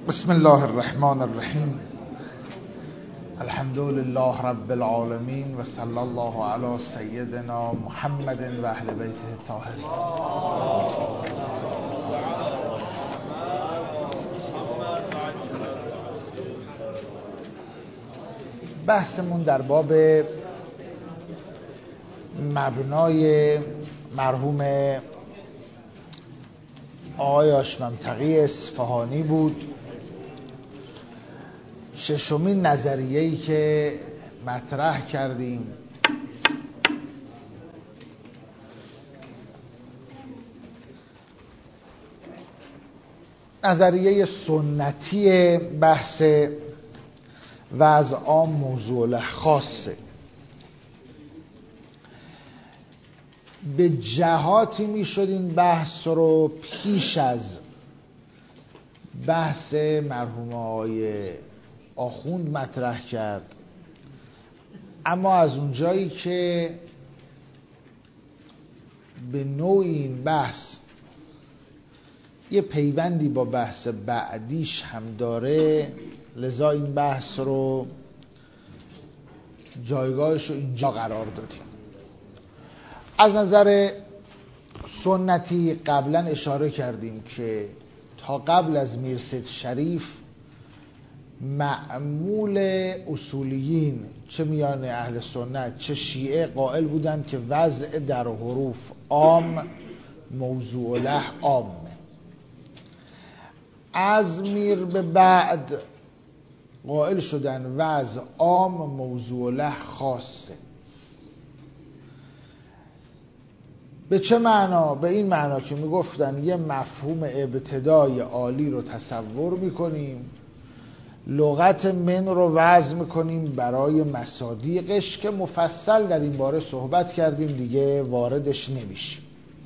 بسم الله الرحمن الرحیم. الحمد لله رب العالمین و صلی الله علی سیدنا محمد و اهل بیته الطاهرین. بحثمون در باب مبنای مرحوم آقای هاشم‌تقی اصفهانی بود. ششمین نظریه‌ای که مطرح کردیم نظریه سنتی بحث وضع عام موضوع خاصه. به جهاتی میشد این بحث رو پیش از بحث مرحوم آقای آخوند مطرح کرد، اما از اونجایی که به نوعی این بحث یه پیوندی با بحث بعدیش هم داره، لذا این بحث رو جایگاهش رو اینجا قرار دادیم. از نظر سنتی قبلا اشاره کردیم که تا قبل از میرسید شریف معمول اصولیین چه میان اهل سنت چه شیعه قائل بودند که وضع در حروف عام موضوع له عامه. از میر به بعد قائل شدن وضع عام موضوع له خاصه. به چه معنا؟ به این معنا که میگفتن یه مفهوم ابتدای عالی رو تصور میکنیم، لغت من رو وضع میکنیم برای مصادیقش که مفصل در این باره صحبت کردیم، دیگه واردش نمیشیم.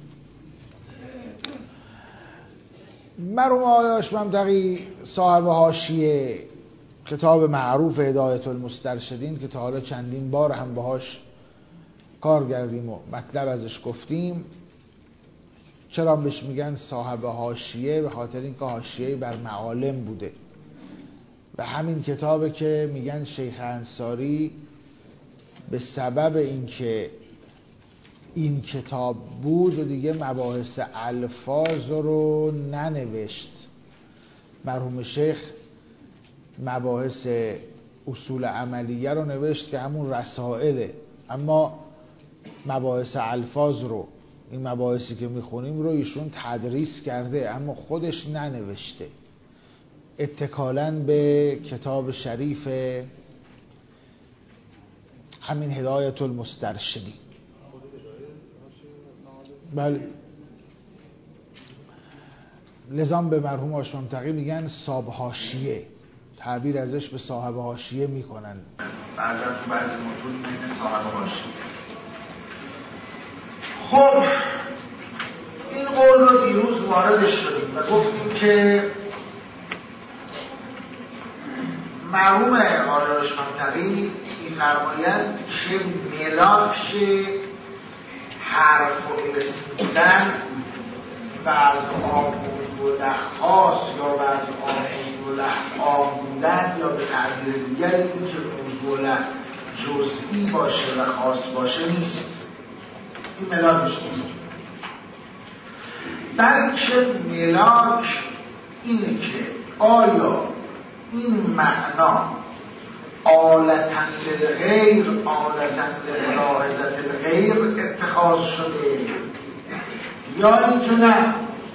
مرحوم آقای هاشم‌تقی صاحب حاشیه کتاب معروف هدایت المسترشدین که تا حالا چندین بار هم باهاش کار کردیم و مطلب ازش گفتیم. چرا بهش میگن صاحب حاشیه؟ به خاطر اینکه حاشیه بر معالم بوده و همین کتابه که میگن شیخ انصاری به سبب اینکه این کتاب بود و دیگه مباحث الفاظ رو ننوشت. مرحوم شیخ مباحث اصول عملیه رو نوشت که همون رسائله، اما مباحث الفاظ رو، این مباحثی که میخونیم رو ایشون تدریس کرده اما خودش ننوشته، اتکالاً به کتاب شریف همین هدایت المسترشدین. بله، لذا به مرحوم هاشم‌تقی میگن صاحب حاشیه، تعبیر ازش به صاحب حاشیه میکنن. بعضی متون میگن صاحب حاشیه. خب این قول رو دیروز واردش شدیم و گفتیم که مرحوم آقای هاشم‌تقی می‌فرمایند که ملاک حرف و اسم بودن و از عام موضوع له خاص یا و از عام موضوع له عام بودن، یا به تعبیر دیگری این که موضوع له جزئی باشه و خاص باشه نیست. این ملاکش نیست، بلکه ملاک اینه که آیا این معنا آلتاً للغیر، آلتاً لملاحظة الغیر اتخاذ شده، یا اینکه نه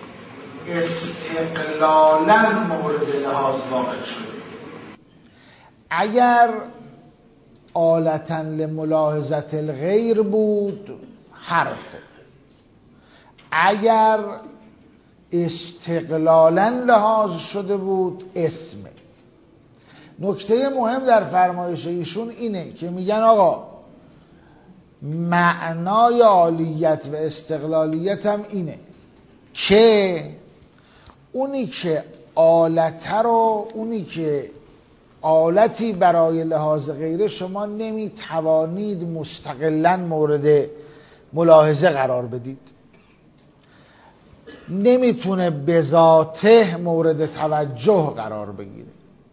استقلالاً مورد لحاظ واقع شده. اگر آلتاً لملاحظة الغیر بود حرفه، اگر استقلالاً لحاظ شده بود اسمه. نکته مهم در فرمایش ایشون اینه که میگن آقا معنای عالیت و استقلالیت هم اینه که اونی که آلته رو، اونی که آلتی برای لحاظ غیره شما نمیتوانید مستقلاً مورد ملاحظه قرار بدید. نمیتونه به ذاته مورد توجه قرار بگیره.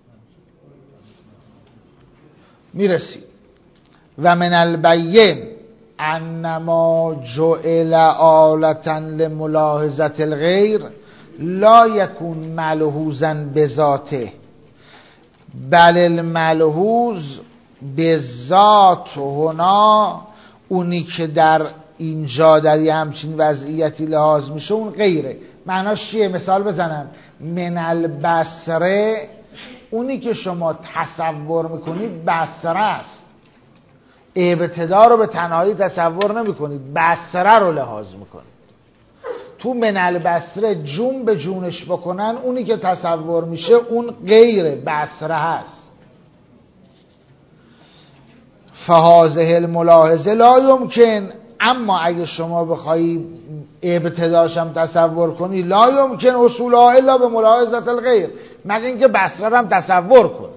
میرسیم و من البین انما جعل آلة لملاحظة الغیر لا یکون ملحوظا بذاته بل الملحوظ بذات هنا، اونی که در اینجا در یه همچین وضعیتی لحاظ میشه اون غیره. معناش چیه؟ مثال بزنم. من البصره، اونی که شما تصور میکنید بصره است. ابتدا رو به تنهایی تصور نمیکنید، بصره رو لحاظ میکنید. تو من البصره جون به جونش بکنن، اونی که تصور میشه اون غیره، بصره هست. فهذه الملاحظه لا یمکن، اما اگه شما بخوایی ابتداشم تصور کنی، لا یمکن اصولها الا به ملاحظه الغیر، مگه اینکه بصره هم تصور کنی.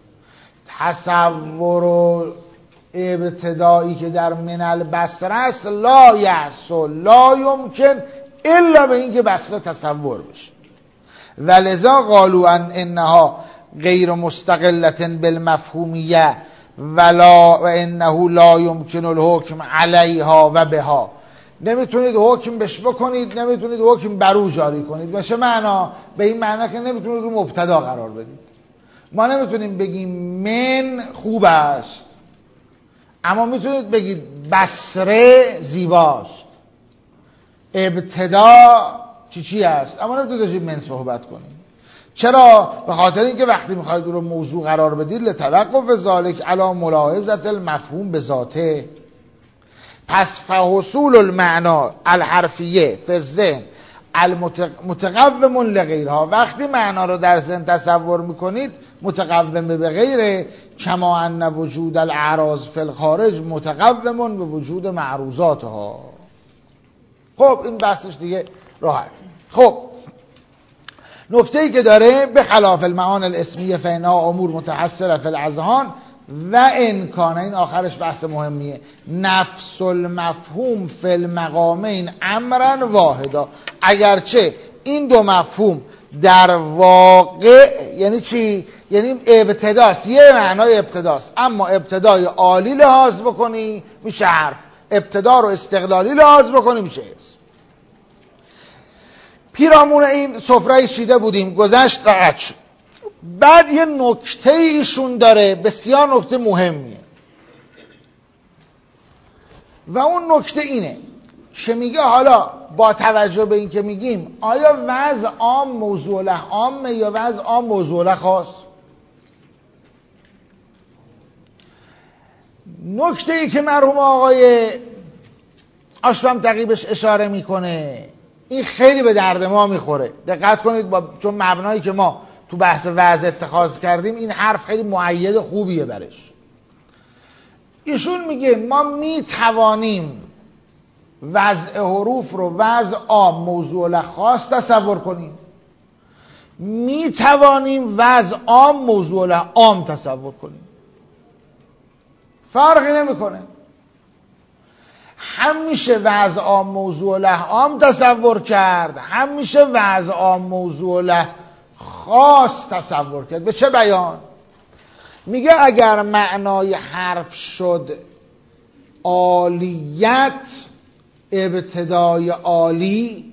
تصور و ابتدایی که در من البصره است لا یحصل، لا یمکن الا به اینکه بصره تصور بشه. ولذا قالوا انها غیر مستقلة بالمفهومیه و انه لا یمکن الحکم علیها و بها. نمیتونید حکم بش بکنید، نمیتونید حکم بر او جاری کنید. به چه معنا؟ به این معنا که نمیتونید رو مبتدا قرار بدید. ما نمیتونیم بگیم من خوب است، اما میتونید بگید بصره زیباست. ابتدا چی است، اما نمیتونید راجع من صحبت کنید. چرا؟ به خاطر اینکه وقتی میخواید رو موضوع قرار بدید لتوقف ذالک علی ملاحظه المفهوم به ذاته. پس فحصول المعنا الحرفیه فی الذهن المتقوم لغیرها، وقتی معنا رو در ذهن تصور میکنید متقوم به غیره، کما ان وجود الاعراض فی الخارج متقوم به وجود معروضاتها. خب این بحثش دیگه راحت. خب نکته‌ای که داره، به خلاف المعانی الاسمیه فإنها امور متحصره فی الاذهان و امکان، این آخرش بحث مهمیه، نفس المفهوم فی المقامین امرا واحدا. اگرچه این دو مفهوم در واقع یعنی چی؟ یعنی ابتداست، یه معنای ابتداست، اما ابتدای عالی لحاظ بکنی میشه حرف، ابتدا رو استقلالی لحاظ بکنی میشه اسم. پیرامون این سفره چیده بودیم، گذشت رعد شد. بعد یه نکته ایشون داره، بسیار نکته مهمیه، و اون نکته اینه که میگه حالا با توجه به این که میگیم آیا وضع عام موضوع له عامه یا وضع عام موضوع له خاص؟ نکته ای که مرحوم آقای آشبم تقیبش اشاره میکنه این خیلی به درد ما میخوره. دقت کنید، چون مبنایی که ما تو بحث وضع اتخاذ کردیم این حرف خیلی مؤید خوبیه برش. ایشون میگه ما میتوانیم وضع حروف رو وضع عام موضوع له خاص تصور کنیم، میتوانیم وضع عام موضوع له عام تصور کنیم، فرقی نمیکنه. هم میشه وضع عام موضوع له عام تصور کرد، هم میشه وضع عام موضوع له خاص تصور کرد. به چه بیان؟ میگه اگر معنای حرف شد عالیت، ابتدای عالی،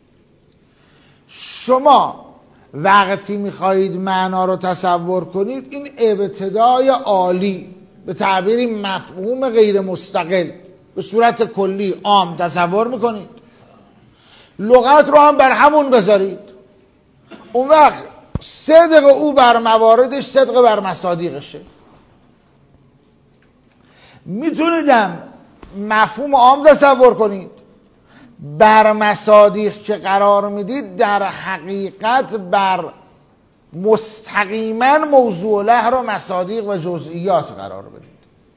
شما وقتی میخواهید معنا رو تصور کنید این ابتدای عالی به تعبیری مفهوم غیر مستقل به صورت کلی عام تصور میکنید، لغت رو هم بر همون بذارید، اون وقت صدق او بر مواردش صدق بر مصادیقشه. میتونیدم مفهوم عام تصور کنید، بر مصادیق که قرار میدید در حقیقت بر مستقیما موضوع له رو مصادیق و جزئیات قرار بدید.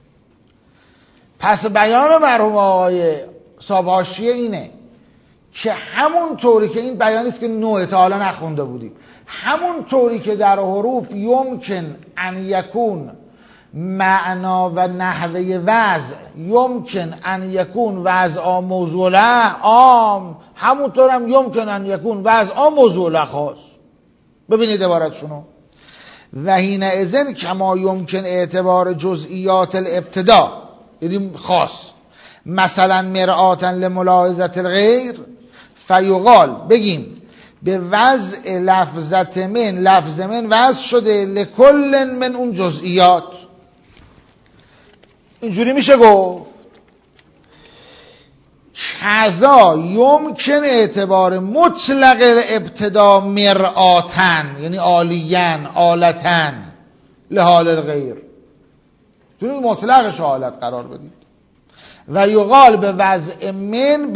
پس بیان مرحوم آقای صاحب حاشیه اینه که همون طوری که این بیانیست که نوع تا حالا نخونده بودیم، همون طوری که در حروف یمکن ان یکون معنا و نحوه وضع یمکن ان یکون وضع موضوع له عام، همونطور هم یمکن ان یکون وضع موضوع له خاص. ببینید عبارتشونو. و حینئذ کما یمکن اعتبار جزئیات الابتدا، یعنی خاص، مثلا مرآتا لملاحظه الغیر، فیقال بگیم به وضع لفظت من، لفظ من وضع شده لکل من اون جزئیات. اینجوری میشه گفت کذا یمکن اعتبار مطلق ابتدا مرآتن، یعنی عالیان آلتن لحال الغیر، دونید مطلقش حالت قرار بدید. و یقال به وضع من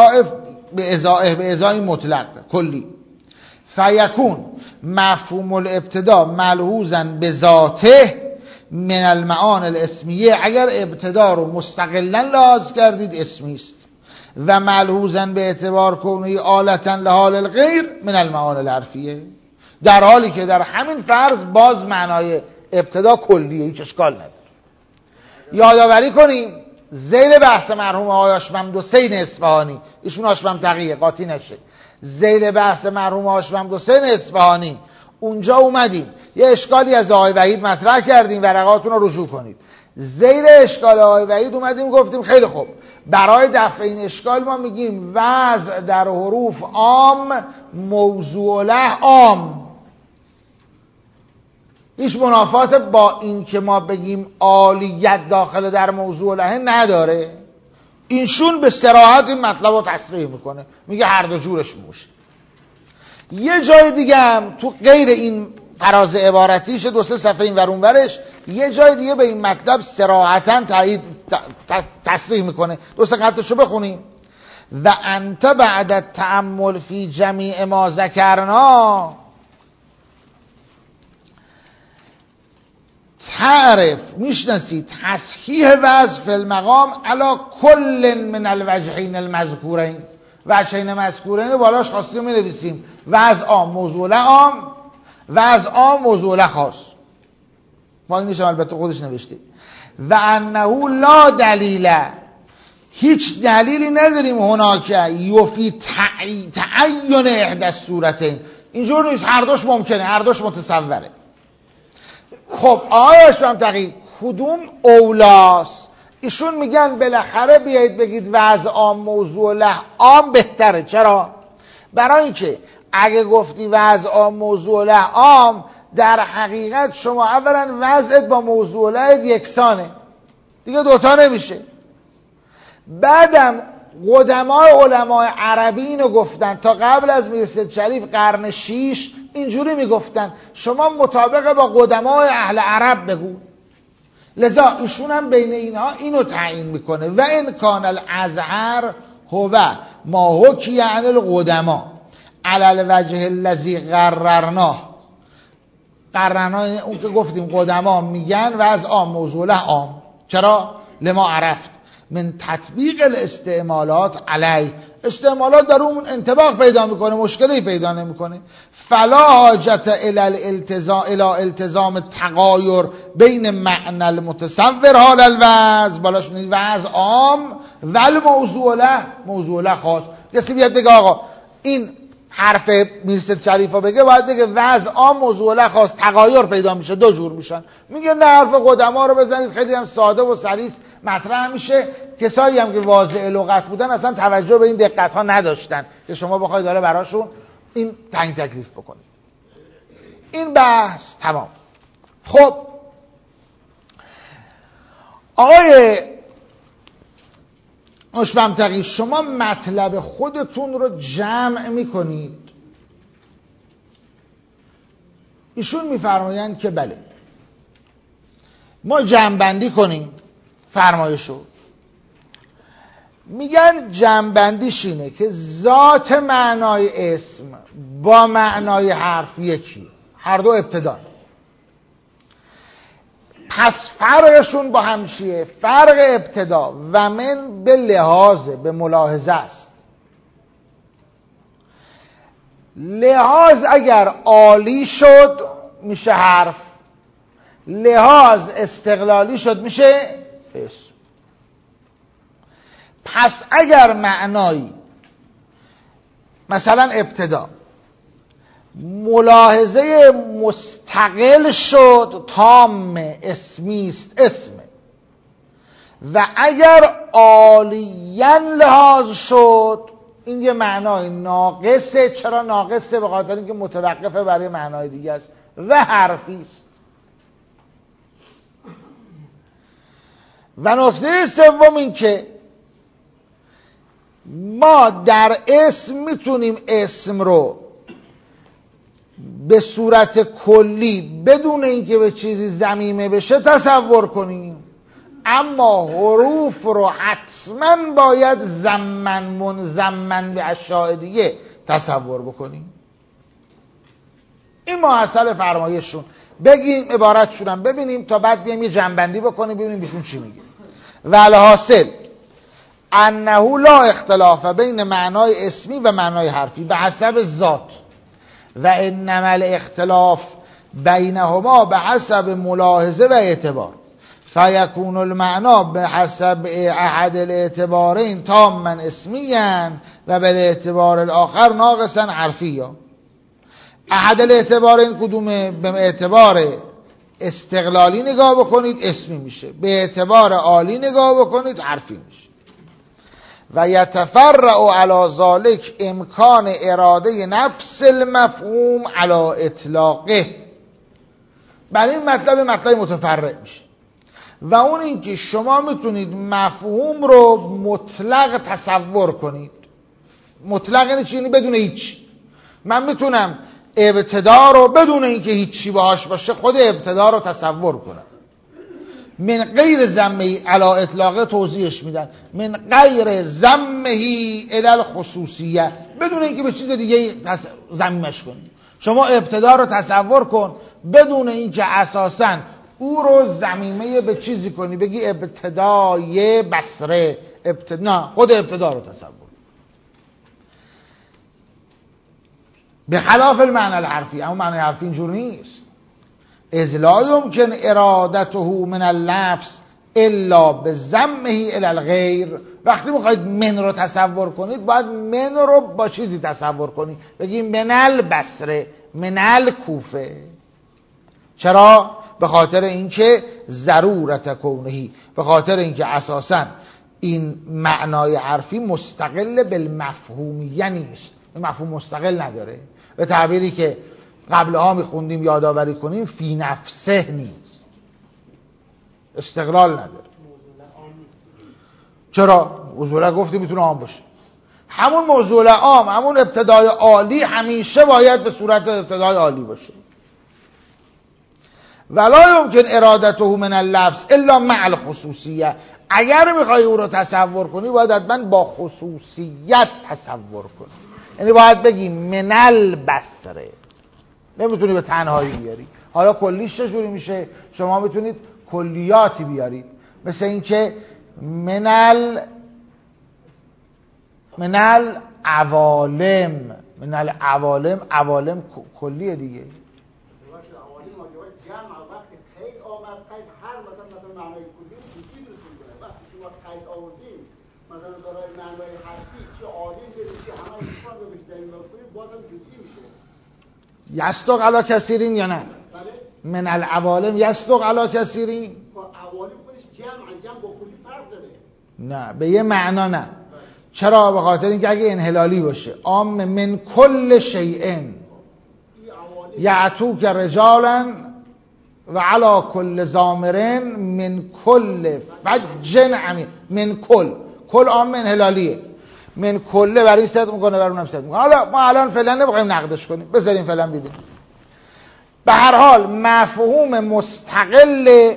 به ازای مطلق کلی، فیکون مفهوم الابتدا ملحوظا به ذاته من المعان الاسمیه، اگر ابتدا رو مستقلا لحاظ کردید اسمی است، و ملحوظا به اعتبار کونه آلتا لحال الغیر من المعان الحرفیه، در حالی که در همین فرض باز معنای ابتدا کلیه، هیچ اشکال نداره. یادآوری کنیم ذیل بحث مرحوم آقای هاشم‌ممدوح حسین اصفهانی، ایشون هاشم‌ممدوح تقیه قاطی نشه، ذیل بحث مرحوم هاشم‌ممدوح حسین اصفهانی اونجا اومدیم یه اشکالی از آقای وحید مطرح کردیم، ورقاتون رو رجوع کنید. ذیل اشکال آقای وحید اومدیم گفتیم خیلی خوب، برای دفع این اشکال ما میگیم وضع در حروف عام موضوع له عام. هیچ منافات با این که ما بگیم عالیت داخل در موضوع له نداره. اینشون به صراحت این مطلب رو تصریح میکنه، میگه هر دو جورش موشه. یه جای دیگه هم تو غیر این فراز عبارتیش دو سه صفحه این ور اون ورش یه جای دیگه به این مطلب صراحتاً تصریح میکنه. دو سه خطشو بخونیم. و انت بعد التأمل فی جمیع ما ذکرنا تعرف، میشناسید تصحیح وضع فی المقام علی کل من الوجهین المذکورین، وجهین مذکورین بالاش خاصی می نویسیم وضع عام موضوع له عام، وضع عام موضوع له خاص. ما این نیشم البته خودش نوشته. و انه لا دلیل، هیچ دلیلی نداریم هناک یفی تعین احدى الصورتین، اینجور نیست، هر دوش ممکنه، هر دوش متصوره. خب آیاش هم تقیید کدوم اولاست؟ ایشون میگن بالاخره بیایید بگید وضع عام موضوع له عام بهتره. چرا؟ برای اینکه اگه گفتی وضع عام موضوع له عام، در حقیقت شما اولا وضعت با موضوع له یکسانه دیگه، دوتا نمیشه. بعدم قدمای علمای عربی اینو گفتن، تا قبل از میرسید شریف قرن 6 اینجوری میگفتن شما مطابق با قدمای اهل عرب بگو. لذا ایشون هم بین اینها اینو تعیین میکنه. و ان کان الازهر هو ما حکی عن القدما علی الوجه الذی قررناه. قررناه اون که گفتیم قدما میگن وضع عام موضوع له عام. چرا؟ لما عرفت من تطبیق الاستعمالات علی، استعمالات در اون انطباق پیدا میکنه، مشکلی پیدا نمیکنه. فلا حاجت الى التزام تغایر بین معنی المتصور حال الوضع، بالاش میگه وضع عام ول موضوع له خاص. کسی بیاد بگه آقا این حرف میرسد شریفا بگه، باید بگه وضع عام موضوع له خاص، تغایر پیدا میشه، دو جور میشن. میگه نه، حرف قدما رو بزنید، خیلی هم ساده و سلیس مطرح میشه. کسایی هم که واضع لغت بودن اصلا توجه به این دقت ها نداشتن که شما بخواید داره براشون این تعیین تکلیف بکنید. این بحث تمام. خب آقای هاشم‌ممدوح، شما مطلب خودتون رو جمع میکنید. ایشون میفرمایند که بله ما جمع بندی کنیم فرمایشو. میگن جمع بندیش اینه که ذات معنای اسم با معنای حرف یکی، هر دو ابتدا. پس فرقشون با هم چیه؟ فرق ابتدا و من به لحاظ، به ملاحظه است. لحاظ اگر عالی شد میشه حرف، لحاظ استقلالی شد میشه اسم. پس اگر معنایی مثلا ابتدا ملاحظه مستقل شد تام اسمی است اسمه، و اگر عالیاً لحاظ شد این یه معنای ناقصه. چرا ناقصه؟ به خاطر اینکه متوقفه برای معنای دیگه است و حرفی است. و نکته سوم این که ما در اسم میتونیم اسم رو به صورت کلی بدون اینکه به چیزی ضمیمه بشه تصور کنیم، اما حروف رو حتما باید منضمن به اشیاء دیگه تصور بکنیم. این محصل فرمایششون. بگیم عبارتشون هم ببینیم تا بعد بیایم یه جنبندی بکنیم ببینیم بیشون چی میگه. والحاصل انه لا اختلاف بین معنای اسمی و معنای حرفی به حسب ذات، و انما الاختلاف بینهما به حسب ملاحظه و اعتبار، فیکون المعنا به حسب احد الاعتبارین تاما اسمیا و به اعتبار الاخر ناقصا حرفیا. احد الاعتبارین کدومه؟ به اعتبار استقلالی نگاه بکنید اسمی میشه، به اعتبار عالی نگاه بکنید حرفی میشه. و یتفرع علی ذلک امکان اراده نفس المفهوم علی اطلاقه. برای این مطلب متفرع میشه، و اون اینکه شما میتونید مفهوم رو مطلق تصور کنید. مطلق یعنی چی؟ یعنی بدون هیچ. من میتونم ابتدا رو بدون اینکه هیچی باهاش باشه خود ابتدا رو تصور کنم. من غیر ضمه علی اطلاقه توضیحش میدن، من غیر ضمه الی الخصوصیه، بدون اینکه به چیز دیگه ضمیمش کنی. شما ابتدا رو تصور کن بدون اینکه اساساً او رو ضمیمه به چیزی کنی، بگی ابتدای بصره نه، خود ابتدا رو تصور. به خلاف المعنی الحرفی، اما معنی حرفی اینجور نیست. اذ لا یمکن ارادته من اللفظ الا بضمه الی الغیر. وقتی میخواید من رو تصور کنید باید من رو با چیزی تصور کنید، بگید من البصره من الکوفه. چرا؟ به خاطر اینکه ضرورت کونهی، به خاطر اینکه اساساً این معنای حرفی مستقل بالمفهومیه نیست. این مفهوم مستقل نداره. به تعبیری که قبلها میخوندیم یادآوری کنیم، فی نفسه نیست، استقلال نداره. چرا؟ موضوع گفتیم میتونه عام باشه. همون موضوع عام، همون ابتدای عالی همیشه باید به صورت ابتدای عالی باشه. ولا یمکن ارادته من اللفظ الا مع الخصوصیه. اگر میخوای او رو تصور کنی باید حتما با خصوصیت تصور کنی. یعنی باید بگی من البصره، نمیتونی به تنهایی بیاری. حالا کلیش چجوری میشه؟ شما میتونید کلیاتی بیارید، مثل اینکه من العوالم، عوالم کلیه دیگه. مثلا برای معنای حرفی چه عالم برید چه همه انسان رو بشترین بکنید بازم جزئی میشه. یصدق علی کثیرین یا نه؟ بله؟ من العوالم یصدق علی کثیرین. عوالم خودش جمع با کلی فرق داره. نه، به یه معنا نه. چرا؟ به خاطر اینکه اگه انحلالی باشه عام من کل شیئن یعتوک رجالا و علی کل زامرن من کل فج عمیق. من کل عام انحلالیه. من کله برای این صدق میکنه، برای اونم صدق میکنه. حالا ما الان فعلا نمیخوایم نقدش کنیم، بذاریم فعلا ببینیم. به هر حال مفهوم مستقل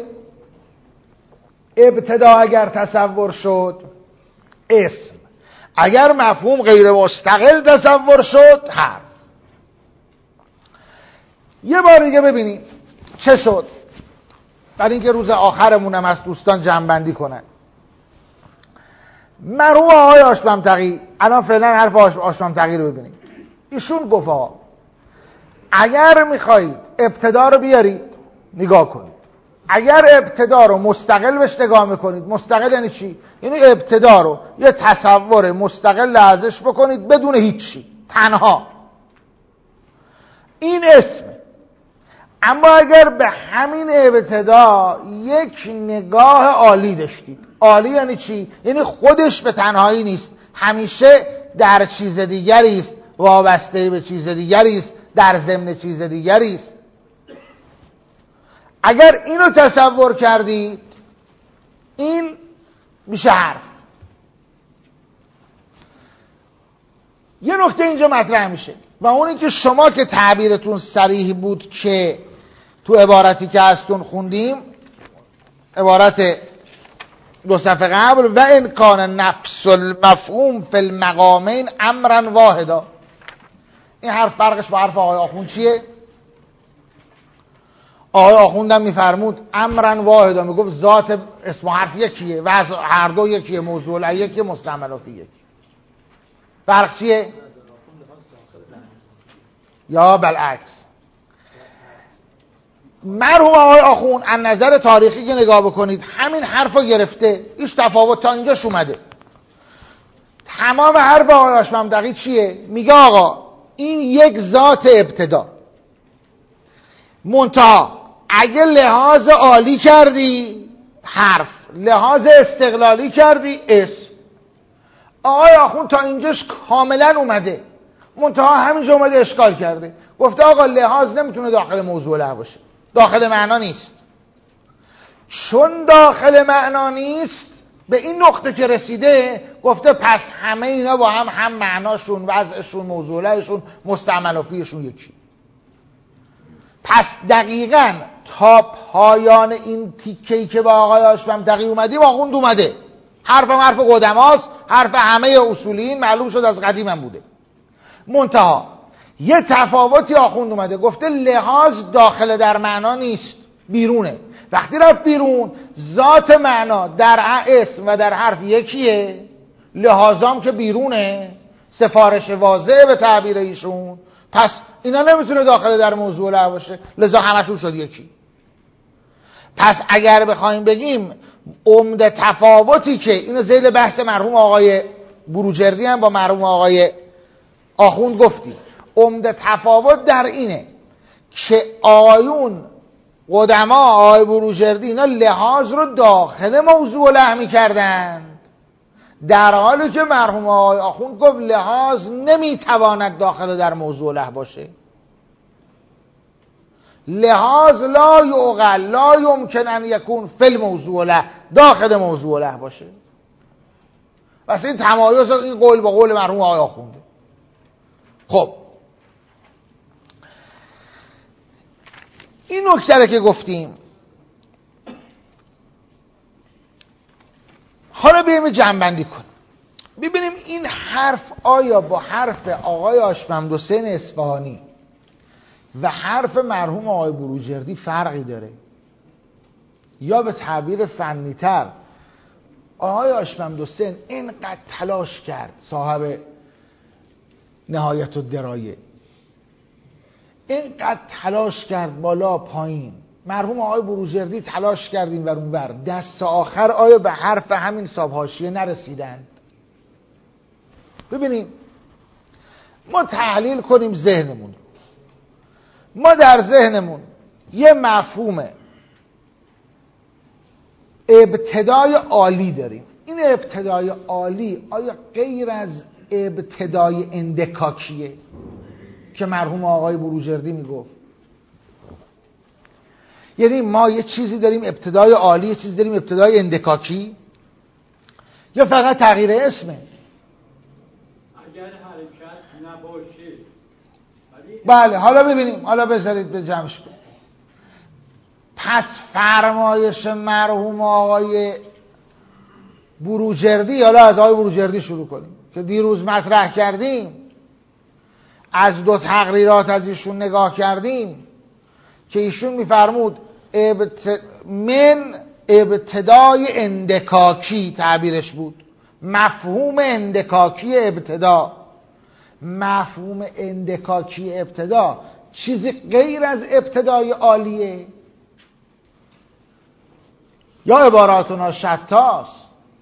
ابتدا اگر تصور شد اسم، اگر مفهوم غیر مستقل تصور شد حرف. یه بار دیگه ببینیم چه شد، برای اینکه روز آخرمونم از دوستان جمع‌بندی کنن. مرحوم آقای آشممتقی، الان فعلا حرف آشممتقی رو ببینیم. ایشون گفت اگر میخواید ابتدا رو بیارید نگاه کنید، اگر ابتدا رو مستقل بهش نگاه میکنید، مستقل یعنی چی؟ یعنی ابتدا رو یه تصور مستقل ازش بکنید بدون هیچی، تنها، این اسمه. اما اگر به همین ابتدا یک نگاه عالی داشتید، عالی یعنی چی؟ یعنی خودش به تنهایی نیست، همیشه در چیز دیگری است، وابسته به چیز دیگری است، در ضمن چیز دیگری است. اگر اینو تصور کردید، این میشه حرف. یه نکته اینجا مطرح میشه و اون این که شما که تعبیرتون صریح بود که تو عبارتی که ازتون خوندیم، عبارت 2 صفحه قبل، و ان کان نفس المفهوم فی المقامین امرا واحدا، این حرف فرقش با حرف آقای آخوند چیه؟ آقای آخوندم میفرمود امرا واحدا، میگفت ذات اسم و حرف یکیه و هر دو یکیه، موضوع له یکیه، مستعمل فی یکیه. فرق چیه؟ یا بالعکس. مرحوم آقای آخوند از نظر تاریخی که نگاه بکنید همین حرف رو گرفته، هیچ تفاوت تا اینجاش اومده. تمام حرف آقای آشممدقی چیه؟ میگه آقا این یک ذات ابتدا، منتها اگه لحاظ عالی کردی حرف، لحاظ استقلالی کردی اسم. آقای آخوند تا اینجاش کاملا اومده، منتها همینجا اومده اشکال کرده، گفته آقا لحاظ نمیتونه داخل موضوع له باشه، داخل معنا نیست. چون داخل معنا نیست، به این نقطه که رسیده گفته پس همه اینا با هم معناشون، وضعشون، موضوع لهشون، مستعمل فیشون یکی. پس دقیقاً تا پایان این تیکه‌ای که با آقای آشممدقی اومدیم آخوند اومده، حرف قدماست، حرف همه اصولیین، معلوم شد از قدیم هم بوده. منتها یه تفاوتی آخوند اومده، گفته لحاظ داخل در معنا نیست، بیرونه. وقتی رفت بیرون، ذات معنا در اسم و در حرف یکیه، لحاظام که بیرونه، سفارش واضحه به تعبیر ایشون، پس اینا نمیتونه داخل در موضوع له باشه، لذا همشون شد یکی. پس اگر بخوایم بگیم عمده تفاوتی که اینو ذیل بحث مرحوم آقای بروجردی هم با مرحوم آقای آخوند گفتیم، عمده تفاوت در اینه که آقایون قدما، آقای بروجردی، اینا لحاظ رو داخل موضوع له می‌کردند، در حالی که مرحوم آقای آخوند گفت لحاظ نمیتواند داخل در موضوع له باشه. لحاظ لا یعقل، لا یمکن ان یکون فی الموضوع له، داخل موضوع له باشه. واسه این تمایز از این قول با قول مرحوم آقای آخونده. خب این نکته که گفتیم، حالا بیاییم جمع‌بندی کنیم، ببینیم این حرف آیا با حرف آقای آشممدحسین اصفهانی و حرف مرحوم آقای بروجردی فرقی داره، یا به تعبیر فنی‌تر آقای آشممدحسین اینقدر تلاش کرد، صاحب نهایت الدرایه، اینقدر تلاش کرد بالا پایین، مرحوم آقای بروجردی تلاش کرد این ور اون ور، دست آخر آیا به حرف همین صاحب حاشیه نرسیدند؟ ببینیم، ما تحلیل کنیم ذهنمون. ما در ذهنمون یه مفهوم ابتدای عالی داریم. این ابتدای عالی آیا غیر از ابتدای اندکاکیه که مرحوم آقای بروجردی میگفت؟ یعنی ما یه چیزی داریم ابتدای عالی، یه چیزی داریم ابتدای اندکاکی، یا فقط تغییر اسمه؟ اگر حرکت نباشه. بله، حالا ببینیم، حالا بذارید به جمعش کنیم. پس فرمایش مرحوم آقای بروجردی، حالا از آقای بروجردی شروع کنیم که دیروز مطرح کردیم، از 2 تقریرات از ایشون نگاه کردیم که ایشون میفرمود من ابتدای اندکاکی تعبیرش بود، مفهوم اندکاکی ابتدا. مفهوم اندکاکی ابتدا چیزی غیر از ابتدای عالیه. یا عباراتنا شتاست.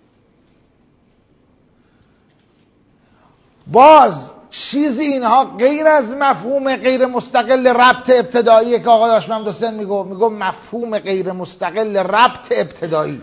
باز چیزی اینها غیر از مفهوم غیر مستقل ربط ابتدایی که آقای هاشمی حسین میگو مفهوم غیر مستقل ربط ابتدایی.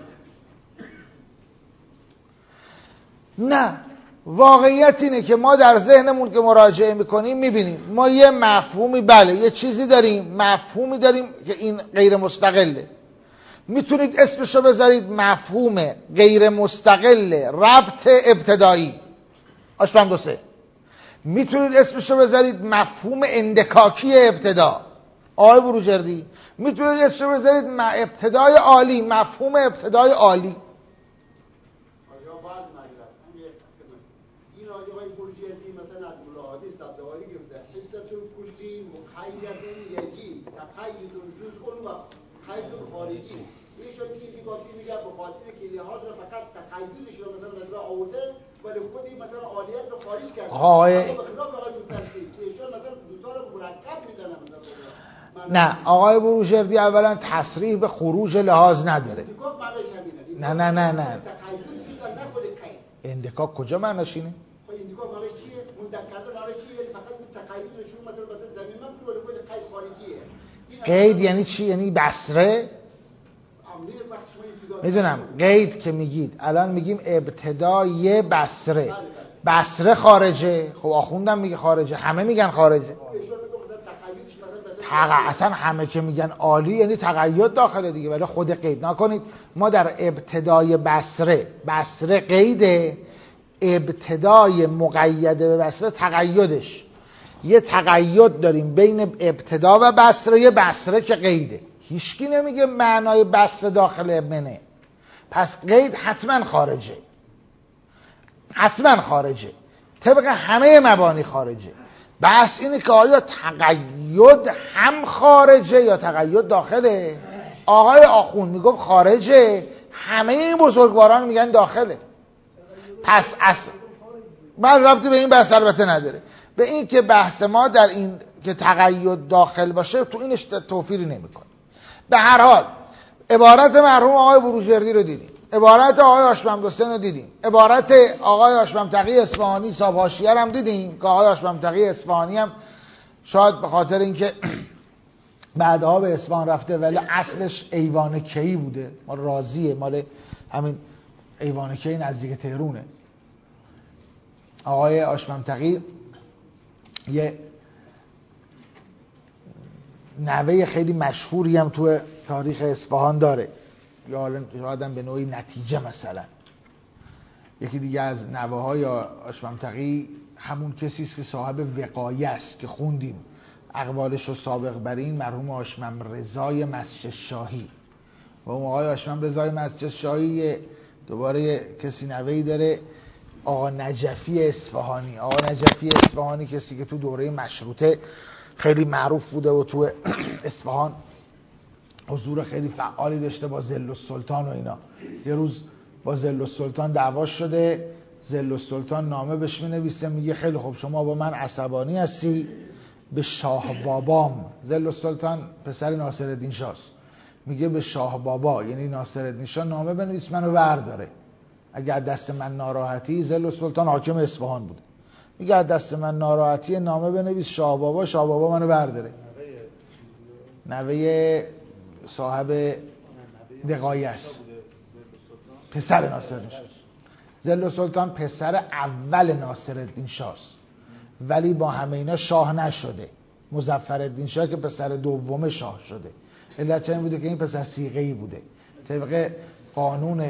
نه، واقعیت اینه که ما در ذهنمون که مراجعه میکنیم میبینیم ما یه مفهومی، بله یه چیزی داریم، مفهومی داریم که این غیر مستقله. میتونید اسمشو بذارید مفهوم غیر مستقل ربط ابتدایی هاشمی حسین. میتونید اسمشو بذارید مفهوم اندکاکی ابتدا آقای بروجردی. میتونید اسمشو بذارید ابتدای عالی، مفهوم ابتدای عالی. این آقای بروجردی مثلا از ملاحظه سبزواری گفته حسة کلی مقید یجی تقید جزء و قید خارجی. ایشون کلی باقی میگه به خاطر کلی ها رو فقط تقییدش رو مثلا آورده ولی خودی مثلا عالیت رو خارج کرده. آقای نه، آقای بروجردی اولا تصریح به خروج لحاظ نداره. نه نه نه نه، اندکاک کجا معناش اینه؟ اندکاک معناش چیه؟ مندکرده معناش چیه؟ فقط تقیید نشون مثلا زمین من تو ولی خود قید خارجیه. قید یعنی چی؟ یعنی بسره؟ میدونم قید که میگید الان میگیم ابتدای بسره. بسره خارجه. خب آخوندم میگه خارجه، همه میگن خارجه. اصلا همه که میگن عالی یعنی تقید داخله دیگه، ولی خود قید نکنید. ما در ابتدای بسره قیده، ابتدای مقیده به بسره تقیدش. یه تقید داریم بین ابتدا و بسره، یه بسره که قیده. هیچکی نمیگه معنای بسره داخل منه، پس قید حتما خارجه، حتما خارجه، طبق همه مبانی خارجه. بس اینه که آیا تقید هم خارجه یا تقید داخله؟ آقای آخوند میگفت خارجه، همه این بزرگواران میگن داخله. پس اصلا من ربطی به این بحث البته نداره، به این که بحث ما در این که تقید داخل باشه تو اینش توفیری نمیکنه. به هر حال عبارت مرحوم آقای بروجردی رو دیدیم، عبارت آقای هاشمی حسین رو دیدیم، عبارت آقای هاشمی تقی اصفهانی صاحب حاشیه هم دیدیم که آقای هاشمی تقی اصفهانی هم شاید به خاطر اینکه بعدها به اصفهان رفته ولی اصلش ایوان کی بوده، مال رازیه، مال همین ایوان کی نزدیک تهرونه. آقای هاشمی تقی یه نوه خیلی مشهوری هم تو تاریخ اصفهان داره، یا حالا شاید به نوعی نتیجه. مثلا یکی دیگه از نوه های هاشمی تقی همون کسی است که صاحب وقایه است که خوندیم اقوالش رو سابق بر این، مرحوم هاشمی رضای مسجد شاهی. و اون آقای هاشمی رضای مسجد شاهی دوباره کسی نوهی داره، آقا نجفی اصفهانی. آقا نجفی اصفهانی کسی که تو دوره مشروطه خیلی معروف بوده و تو اصفهان حضور خیلی فعالی داشته با ظل السلطان و اینا. یه روز با ظل السلطان دعوا شده، ظل السلطان نامه بهش می‌نویسه، میگه خیلی خوب شما با من عصبانی هستی، به شاه بابام، ظل السلطان پسر ناصرالدین شاه، میگه به شاه بابا یعنی ناصرالدین شاه نامه بنویس منو برداره. اگر دست من ناراحتی، ظل السلطان حاکم اصفهان بود، میگه دست من ناراحتی نامه بنویس شاه بابا، شاه بابا منو برداره. نوه صاحب وقایه است، پسر ناصرالدین شاه. ظل السلطان پسر اول ناصرالدین شاه ولی با همه اینا شاه نشده. مظفرالدین شاه که پسر دوم شاه شده. علت این بوده که این پسر صیغه‌ای بوده. طبق قانون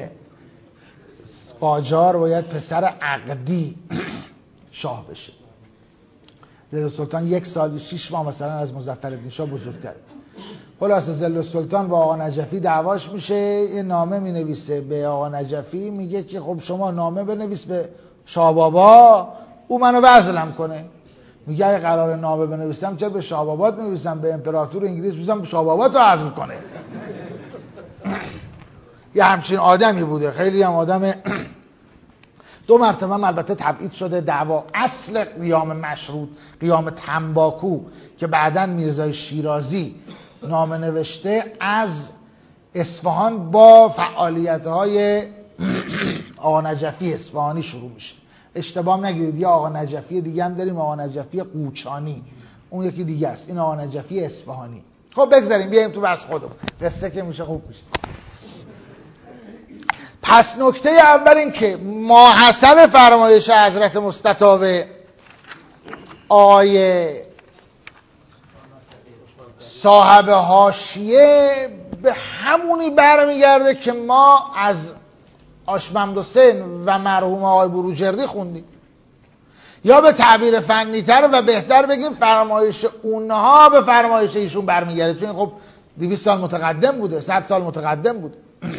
قاجار باید پسر عقدی شاه بشه. ظل السلطان 1 سال و 6 ماه مثلا از مظفرالدین شاه بزرگتره. خلاصه ظل السلطان با آقا نجفی دعواش میشه، یه نامه مینویسه به آقا نجفی، میگه که خب شما نامه بنویس به شاه بابا، او منو عزلم کنه. میگه اگه قرار نامه بنویسم چرا به شاه بابا بنویسم، به امپراتور انگلیس میگم شاه بابا تو عزل کنه. یه همچین آدمی بوده، خیلی هم آدم 2 مرتبه هم البته تبعید شده دعوا. اصل قیام مشروط، قیام تنباکو که بعداً میرزای شیرازی نامه نوشته، از اصفهان با فعالیت‌های آقا نجفی اصفهانی شروع میشه. اشتباه نگیرید، یه آقا نجفی دیگه هم داریم، آقا نجفی قوچانی، اون یکی دیگه است، این آقا نجفی اصفهانی. خب بگذاریم بیایم تو بحث خودمون، قصه که میشه خوب میشه. پس نکته اول این که ماحصل فرمایش حضرت مستطاب آیه صاحب حاشیه به همونی برمیگرده که ما از آشممد حسین و مرحوم آقای بروجردی خوندیم، یا به تعبیر فنی‌تر و بهتر بگیم فرمایش اونها به فرمایش ایشون برمیگرده، چون خب 200 سال متقدم بوده، 100 سال متقدم بوده.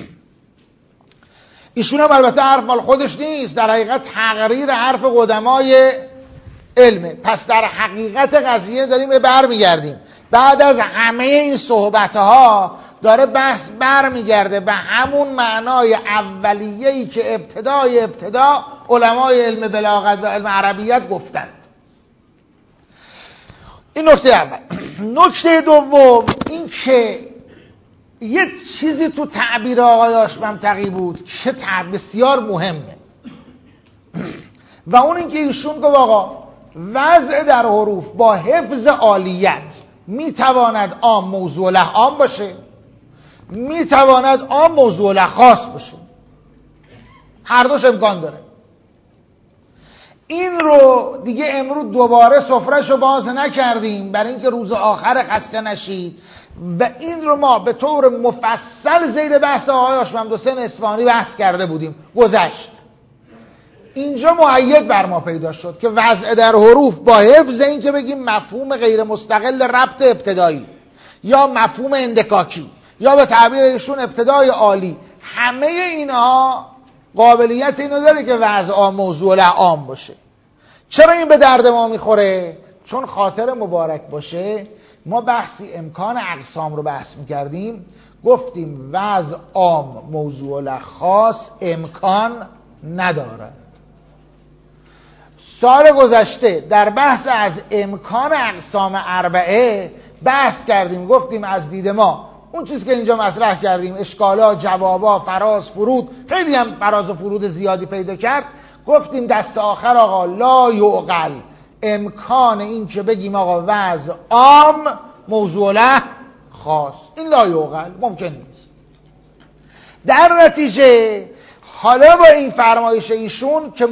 ایشون هم البته حرف مال خودش نیست، در حقیقت تقریر حرف قدمای علمه. پس در حقیقت قضیه داریم برمیگردیم، بعد از همه این صحبتها داره بحث برمیگرده به همون معنای اولیه‌ای که ابتدا علمای علم بلاغت و علم عربیت گفتند. این نکته اول. نکته دوم این که یه چیزی تو تعبیر آقای هاشم‌تقی بود که بسیار مهمه و اون این که ایشون گفت آقا وضع در حروف با حفظ عالیت میتواند عام موضوع له عام باشه، میتواند عام موضوع له خاص باشه، هر دوش امکان داره. این رو دیگه امروز دوباره سفرهشو باز نکردیم برای اینکه روز آخر خسته نشید و این رو ما به طور مفصل زیر بحث آقای هاشممد حسین اصفهانی بحث کرده بودیم، گذشت. اینجا مؤید بر ما پیدا شد که وضع در حروف با حفظ این که بگیم مفهوم غیر مستقل ربط ابتدایی یا مفهوم اندکاکی یا به تعبیر ایشون ابتدای عالی، همه اینها قابلیت اینو داره که وضع عام موضوع له عام باشه. چرا این به درد ما میخوره؟ چون خاطر مبارک باشه ما بحثی امکان اقسام رو بحث میکردیم، گفتیم وضع عام موضوع له خاص امکان نداره. سال گذشته در بحث از امکان اقسام اربعه بحث کردیم، گفتیم از دید ما اون چیز که اینجا مطرح کردیم، اشکالا، جوابا، فراز، فرود، خیلی هم فراز و فرود زیادی پیدا کرد. گفتیم دست آخر آقا لا یعقل امکان این که بگیم آقا وضع عام موضوع له خاص، این لا یعقل ممکن نیست. در نتیجه حالا با این فرمایش ایشون که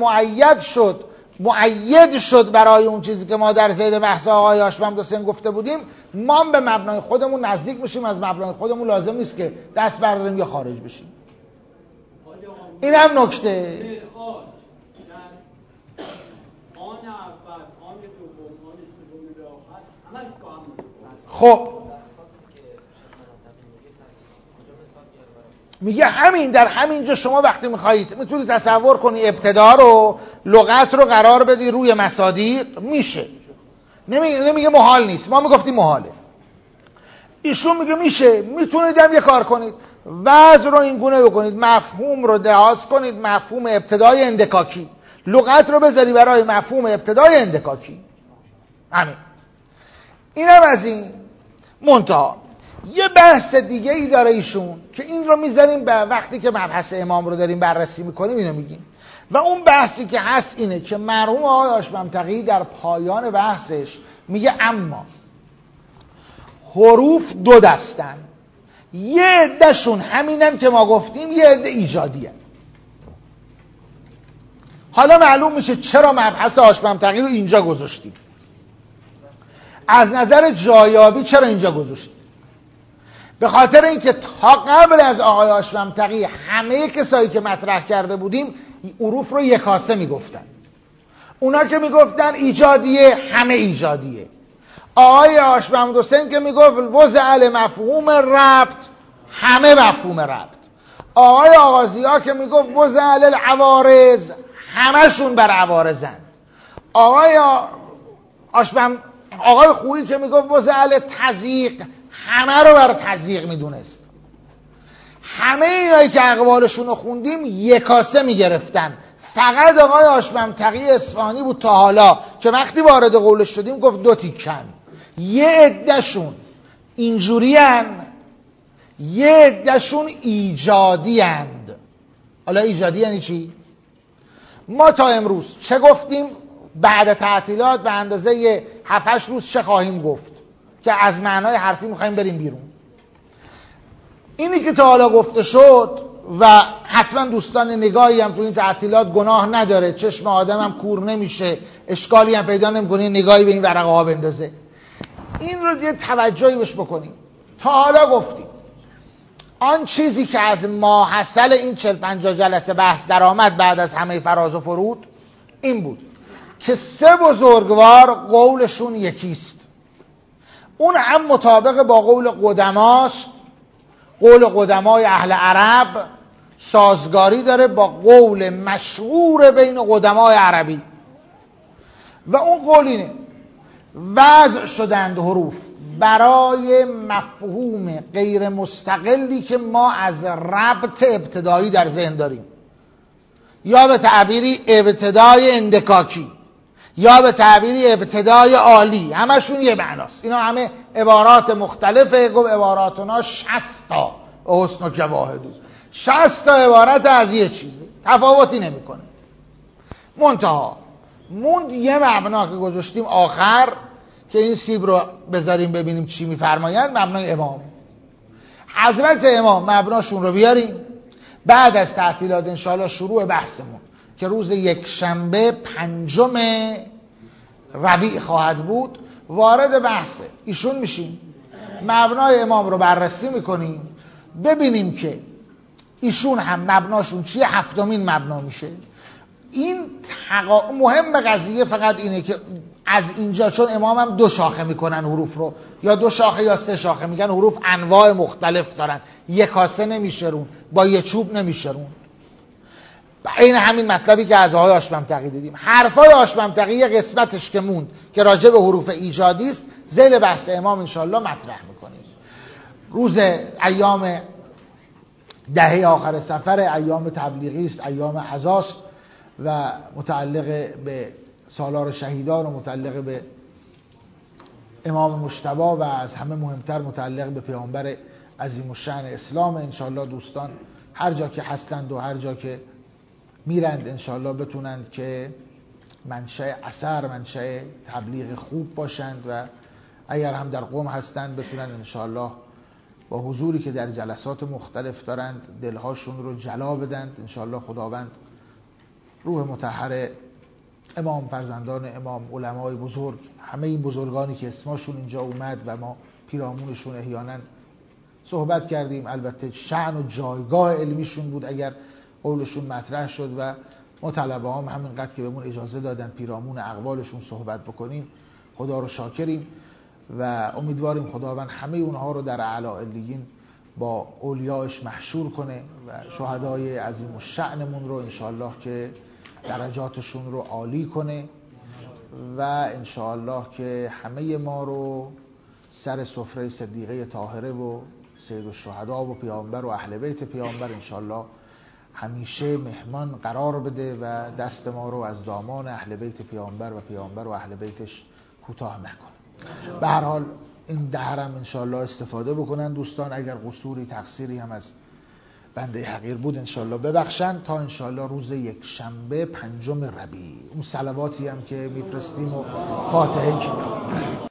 مؤید شد برای اون چیزی که ما در زید بحث آقای هاشممد حسین گفته بودیم، ما به مبنای خودمون نزدیک میشیم، از مبنای خودمون لازم نیست که دست برداریم یا خارج بشیم. این هم نکته. خب میگه همین در همینجا شما وقتی میخواهید میتونید تصور کنی ابتدا رو لغت رو قرار بدی روی مصادیق، میشه. نمیگه محال نیست، ما میگفتیم محاله، ایشون میگه میشه. میتونید هم یه کار کنید، وضع رو این گونه بکنید، مفهوم رو لحاظ کنید، مفهوم ابتدای اندکاکی، لغت رو بذاری برای مفهوم ابتدای اندکاکی. همین. اینم از این. منتها یه بحث دیگه ای داره ایشون که این رو میذاریم به وقتی که مبحث امام رو داریم بررسی میکنیم اینو میگیم، و اون بحثی که هست اینه که مرحوم آقای هاشم‌تقی در پایان بحثش میگه اما حروف دو دستن، یه عدهشون همینن که ما گفتیم، یه عده ایجادی هن. حالا معلوم میشه چرا مبحث هاشم‌تقی رو اینجا گذاشتیم، از نظر جایابی چرا اینجا گذاشتیم. به خاطر اینکه تا قبل از آقای هاشم‌تقی همه کسایی که مطرح کرده بودیم حروف رو یکاسه میگفتن. اونا که میگفتن ایجادیه، همه ایجادیه. آقای هاشممد حسین که میگفت وضع مفهوم ربط، همه مفهوم ربط. آقای آغازی‌ها که میگفت وضع العوارض، همشون بر عوارضن. آقای خویی که میگفت وضع تضییق، همه رو بر تضییق میدونست. همه اینایی که اقوالشون رو خوندیم یکاسه میگرفتن. فقط آقای هاشم‌تقی اصفهانی بود تا حالا که وقتی وارد قولش شدیم گفت دو تیکن، یه عدهشون اینجوری هن، یه عده‌شون ایجادی اند. حالا ایجادی یعنی چی؟ ما تا امروز چه گفتیم؟ بعد تعطیلات به اندازه 7-8 روز چه خواهیم گفت که از معنای حرفی میخوایم بریم بیرون. اینی که تا حالا گفته شد و حتما دوستان نگاهی هم تو این تعطیلات گناه نداره، چشم آدم هم کور نمیشه، اشکالی هم پیدا نمیکنه نگاهی به این ورقه ها بندازه. این رو یه توجهی بهش بکنیم. تا حالا گفتیم آن چیزی که از ماحصل این 40-50 جلسه بحث در آمد بعد از همه فراز و فرود این بود که 3 بزرگوار قولشون یکیست. اون هم مطابق با قول قدماست. قول قدمای اهل عرب سازگاری داره با قول مشهور بین قدمای عربی و اون قول اینه: وضع شدند حروف برای مفهوم غیر مستقلی که ما از ربط ابتدایی در ذهن داریم، یا به تعبیری ابتدای اندکاکی یا به تعبیری ابتدای عالی، همشون یه معناست. اینا همه عبارات مختلفه. گفت عباراتنا 60 تا حسن و جواهدو، 60 تا عبارت از یه چیزی، تفاوتی نمیکنه. منتها موند یه مبنا که گذاشتیم آخر که این سیب رو بذاریم ببینیم چی میفرمایند. مبنای امام. حضرت امام مبناشون رو بیاریم، بعد از تعطیلات انشاءالله شروع بحثمون که روز یکشنبه 5 ربیع خواهد بود وارد بحثه ایشون میشیم. مبنای امام رو بررسی میکنیم ببینیم که ایشون هم مبناشون چیه، 7مین مبنا میشه. این مهم قضیه فقط اینه که از اینجا چون امام هم 2 شاخه میکنن حروف رو، یا 2 شاخه یا 3 شاخه، میگن حروف انواع مختلف دارن، یک کاسه نمیشه رون، با یه چوب نمیشه رون. این همین مطلبی که از آقای هاشم‌ممتقی دیدیم. حرفای هاشم‌ممتقی یه قسمتش که موند که راجع به حروف ایجادی است، ذیل بحث امام انشالله مطرح میکنیم. روز ایام دهه آخر سفر، ایام تبلیغی است، ایام عزاست و متعلق به سالار شهیدان و متعلق به امام مجتبی و از همه مهمتر متعلق به پیامبر عظیم الشأن اسلام. انشالله دوستان هر جا که هستند و هر جا که میرند انشالله بتونند که منشأ اثر، منشأ تبلیغ خوب باشند و اگر هم در قم هستند بتونند انشالله با حضوری که در جلسات مختلف دارند دلهاشون رو جلا بدند. انشالله خداوند روح مطهر امام، فرزندان امام، علمای بزرگ، همه این بزرگانی که اسمشون اینجا اومد و ما پیرامونشون احیانا صحبت کردیم، البته شأن و جایگاه علمیشون بود اگر قولشون مطرح شد و ما طلبه هم همینقدر که بهمون اجازه دادن پیرامون اقوالشون صحبت بکنیم خدا رو شاکریم و امیدواریم خداوند همه اونها رو در اعلی علیین با اولیاءش محشور کنه و شهدای عظیم الشأنمون رو انشاءالله که درجاتشون رو عالی کنه و انشاءالله که همه ما رو سر سفره صدیقه طاهره و سید الشهدا و پیامبر و اهل بیت پیامبر انشاءالله همیشه مهمان قرار بده و دست ما رو از دامان اهل بیت پیامبر و پیامبر و اهل بیتش کوتاه نکنه. به هر حال این دهرم انشاءالله استفاده بکنن دوستان. اگر قصوری تقصیری هم از بنده حقیر بود انشاءالله ببخشن تا انشاءالله روز یکشنبه 5 ربیع اون صلواتی هم که میفرستیم و فاتحه کنیم.